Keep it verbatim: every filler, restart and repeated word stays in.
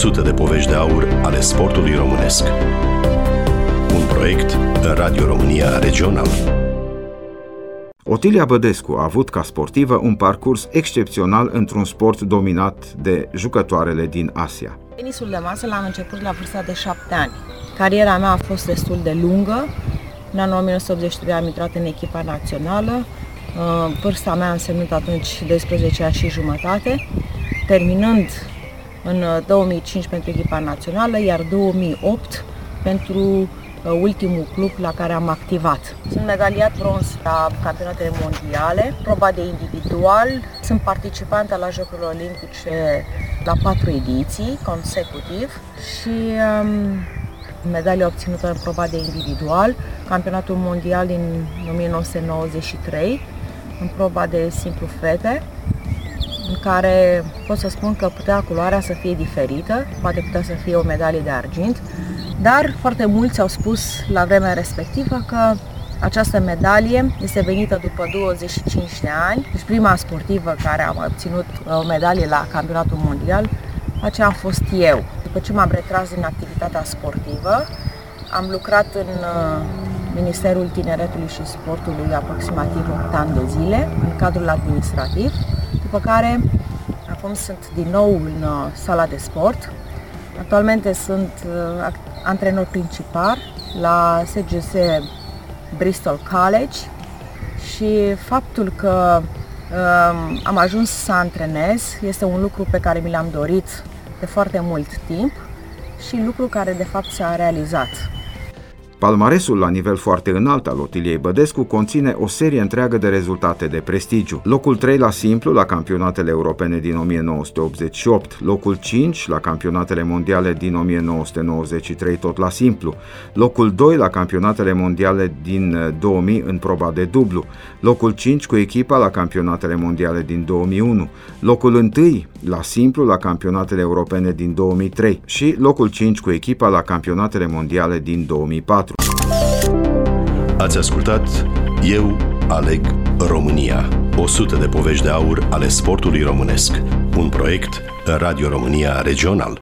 o sută de povești de aur ale sportului românesc. Un proiect Radio România Regional. Otilia Bădescu a avut ca sportivă un parcurs excepțional într-un sport dominat de jucătoarele din Asia. Tenisul de masă l-am început la vârsta de șapte ani. Cariera mea a fost destul de lungă. În anul o mie nouă sute optzeci și trei am intrat în echipa națională. Vârsta mea a însemnat atunci doisprezece ani și jumătate, terminând în două mii cinci pentru echipa națională, iar două mii opt pentru ultimul club la care am activat. Sunt medaliat bronz la campionatele mondiale, proba de individual. Sunt participantă la Jocurile Olimpice la patru ediții consecutiv și um, medalia obținută în proba de individual, campionatul mondial din o mie nouă sute nouăzeci și trei, în proba de simplu fete, în care pot să spun că putea culoarea să fie diferită, poate putea să fie o medalie de argint, dar foarte mulți au spus la vremea respectivă că această medalie este venită după douăzeci și cinci de ani. Deci prima sportivă care a obținut o medalie la campionatul mondial, aceea am fost eu. După ce m-am retras din activitatea sportivă, am lucrat în Ministerul Tineretului și Sportului aproximativ opt ani de zile, în cadrul administrativ, după care acum sunt din nou în sala de sport. Actualmente sunt antrenor principal la S G S Bristol College și faptul că um, am ajuns să antrenez este un lucru pe care mi l-am dorit de foarte mult timp și lucru care de fapt s-a realizat. Palmaresul la nivel foarte înalt al Otiliei Bădescu conține o serie întreagă de rezultate de prestigiu. Locul trei la simplu la campionatele europene din o mie nouă sute optzeci și opt, locul cinci la campionatele mondiale din o mie nouă sute nouăzeci și trei tot la simplu, locul doi la campionatele mondiale din două mii în proba de dublu, locul cinci cu echipa la campionatele mondiale din două mii unu, locul unu la simplu la campionatele europene din două mii trei și locul cinci cu echipa la campionatele mondiale din două mii patru. Ați ascultat Eu aleg România, o sută de povești de aur ale sportului românesc. Un proiect Radio România Regional.